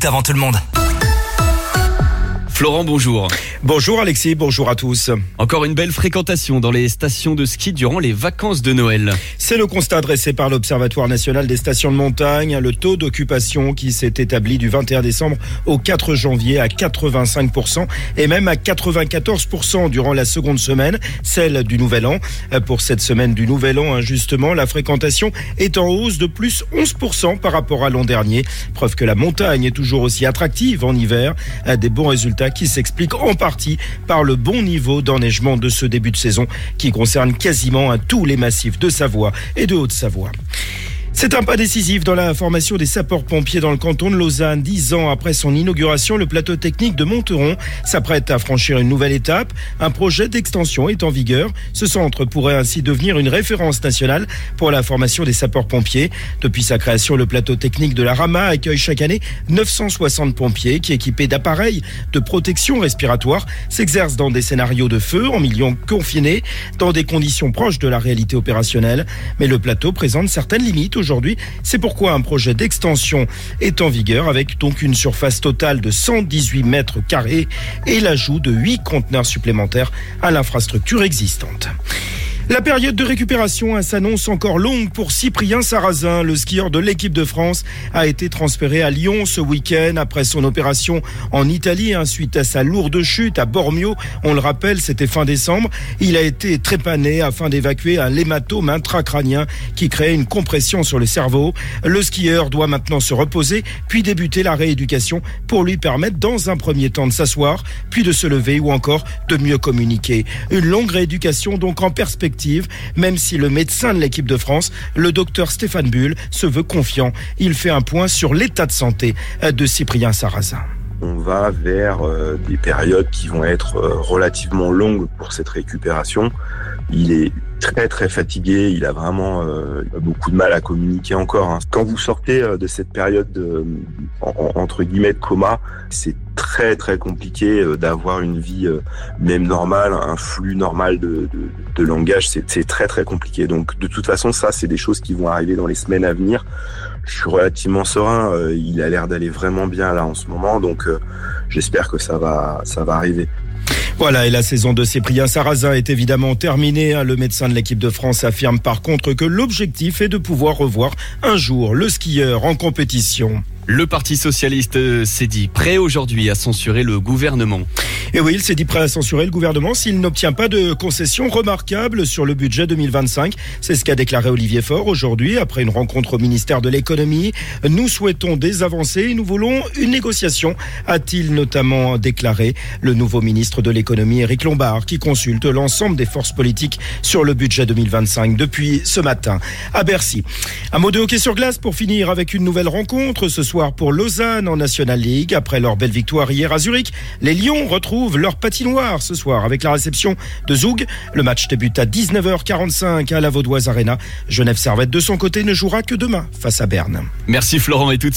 minutes avant tout le monde. Florent, bonjour. Bonjour Alexis, bonjour à tous. Encore une belle fréquentation dans les stations de ski durant les vacances de Noël. C'est le constat dressé par l'Observatoire national des stations de montagne. Le taux d'occupation qui s'est établi du 21 décembre au 4 janvier à 85% et même à 94% durant la seconde semaine, celle du Nouvel An. Pour cette semaine du Nouvel An, justement, la fréquentation est en hausse de plus 11% par rapport à l'an dernier. Preuve que la montagne est toujours aussi attractive en hiver. Des bons résultats qui s'expliquent en partie par le bon niveau d'enneigement de ce début de saison qui concerne quasiment tous les massifs de Savoie et de Haute-Savoie. C'est un pas décisif dans la formation des sapeurs-pompiers dans le canton de Lausanne. 10 ans après son inauguration, le plateau technique de Monteron s'apprête à franchir une nouvelle étape. Un projet d'extension est en vigueur. Ce centre pourrait ainsi devenir une référence nationale pour la formation des sapeurs-pompiers. Depuis sa création, le plateau technique de la Rama accueille chaque année 960 pompiers qui, équipés d'appareils de protection respiratoire, s'exercent dans des scénarios de feu en milieu confiné, dans des conditions proches de la réalité opérationnelle. Mais le plateau présente certaines limites aujourd'hui. C'est pourquoi un projet d'extension est en vigueur avec donc une surface totale de 118 mètres carrés et l'ajout de 8 conteneurs supplémentaires à l'infrastructure existante. La période de récupération s'annonce encore longue pour Cyprien Sarrazin. Le skieur de l'équipe de France a été transféré à Lyon ce week-end après son opération en Italie suite à sa lourde chute à Bormio. On le rappelle, c'était fin décembre. Il a été trépané afin d'évacuer un hématome intracrânien qui crée une compression sur le cerveau. Le skieur doit maintenant se reposer puis débuter la rééducation pour lui permettre dans un premier temps de s'asseoir puis de se lever ou encore de mieux communiquer. Une longue rééducation donc en perspective, même si le médecin de l'équipe de France, le docteur Stéphane Bull, se veut confiant. Il fait un point sur l'état de santé de Cyprien Sarrazin. On va vers des périodes qui vont être relativement longues pour cette récupération. Il est très très fatigué, il a vraiment beaucoup de mal à communiquer encore. Quand vous sortez de cette période entre guillemets de coma, c'est très très compliqué d'avoir une vie même normale, un flux normal de langage, c'est très très compliqué. Donc de toute façon, ça c'est des choses qui vont arriver dans les semaines à venir. Je suis relativement serein, il a l'air d'aller vraiment bien là en ce moment, donc j'espère que ça va arriver. Voilà, et la saison de Cyprien Sarrazin est évidemment terminée. Le médecin de l'équipe de France affirme par contre que l'objectif est de pouvoir revoir un jour le skieur en compétition. Le Parti socialiste s'est dit prêt aujourd'hui à censurer le gouvernement. Et oui, il s'est dit prêt à censurer le gouvernement s'il n'obtient pas de concessions remarquables sur le budget 2025. C'est ce qu'a déclaré Olivier Faure aujourd'hui après une rencontre au ministère de l'économie. Nous souhaitons des avancées et nous voulons une négociation, a-t-il notamment déclaré. Le nouveau ministre de l'économie, Éric Lombard, qui consulte l'ensemble des forces politiques sur le budget 2025 depuis ce matin à Bercy. Un mot de hockey sur glace pour finir avec une nouvelle rencontre ce soir pour Lausanne en National League. Après leur belle victoire hier à Zurich, les Lions retrouvent leur patinoire ce soir avec la réception de Zug. Le match débute à 19h45 à la Vaudoise Arena. Genève Servette de son côté ne jouera que demain face à Berne. Merci Florent et tout de suite.